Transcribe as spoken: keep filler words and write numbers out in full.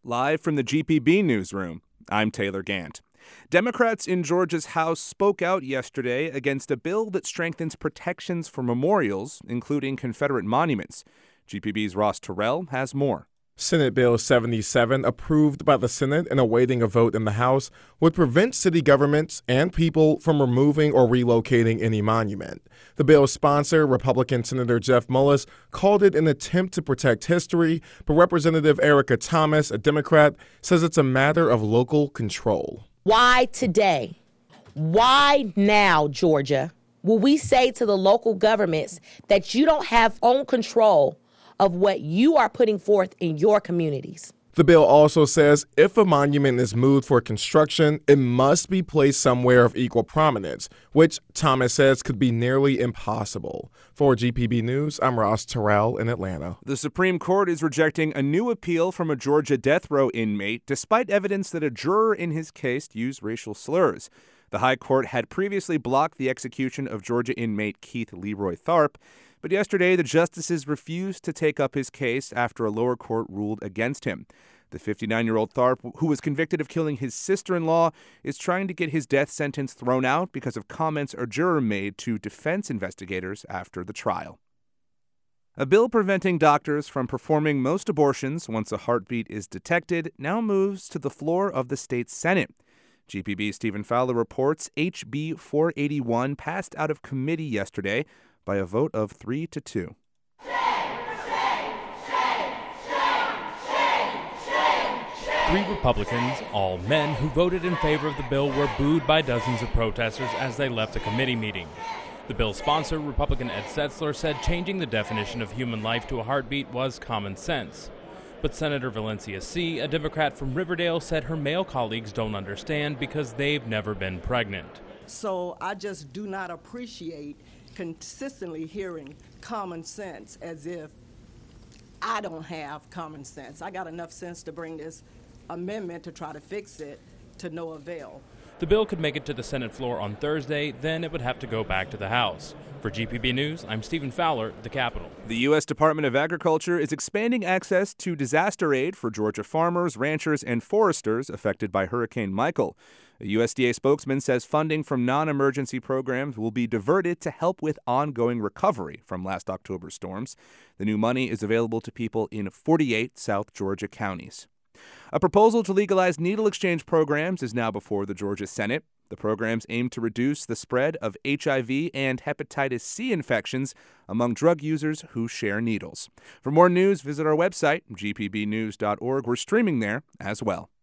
Live from the G P B newsroom, I'm Taylor Gant. Democrats in Georgia's House spoke out yesterday against a bill that strengthens protections for memorials, including Confederate monuments. G P B's Ross Terrell has more. Senate Bill seventy-seven, approved by the Senate and awaiting a vote in the House, would prevent city governments and people from removing or relocating any monument. The bill's sponsor, Republican Senator Jeff Mullis, called it an attempt to protect history, but Representative Erica Thomas, a Democrat, says it's a matter of local control. Why today? Why now, Georgia, will we say to the local governments that you don't have own control of what you are putting forth in your communities? The bill also says if a monument is moved for construction, it must be placed somewhere of equal prominence, which Thomas says could be nearly impossible. For G P B News, I'm Ross Terrell in Atlanta. The Supreme Court is rejecting a new appeal from a Georgia death row inmate, despite evidence that a juror in his case used racial slurs. The High Court had previously blocked the execution of Georgia inmate Keith Leroy Tharp, but yesterday the justices refused to take up his case after a lower court ruled against him. The fifty-nine-year-old Tharp, who was convicted of killing his sister-in-law, is trying to get his death sentence thrown out because of comments a juror made to defense investigators after the trial. A bill preventing doctors from performing most abortions once a heartbeat is detected now moves to the floor of the state Senate. G P B's Stephen Fowler reports H B four eighty-one passed out of committee yesterday by a vote of three to two. Shame, shame, shame, shame, shame, shame, shame. Three Republicans, all men, who voted in favor of the bill were booed by dozens of protesters as they left a committee meeting. The bill's sponsor, Republican Ed Setzler, said changing the definition of human life to a heartbeat was common sense. But Senator Valencia C., a Democrat from Riverdale, said her male colleagues don't understand because they've never been pregnant. So I just do not appreciate consistently hearing common sense as if I don't have common sense. I got enough sense to bring this amendment to try to fix it to no avail. The bill could make it to the Senate floor on Thursday, then it would have to go back to the House. For G P B News, I'm Stephen Fowler, the Capitol. The U S Department of Agriculture is expanding access to disaster aid for Georgia farmers, ranchers, and foresters affected by Hurricane Michael. A U S D A spokesman says funding from non-emergency programs will be diverted to help with ongoing recovery from last October's storms. The new money is available to people in forty-eight South Georgia counties. A proposal to legalize needle exchange programs is now before the Georgia Senate. The programs aim to reduce the spread of H I V and hepatitis C infections among drug users who share needles. For more news, visit our website, g p b news dot org. We're streaming there as well.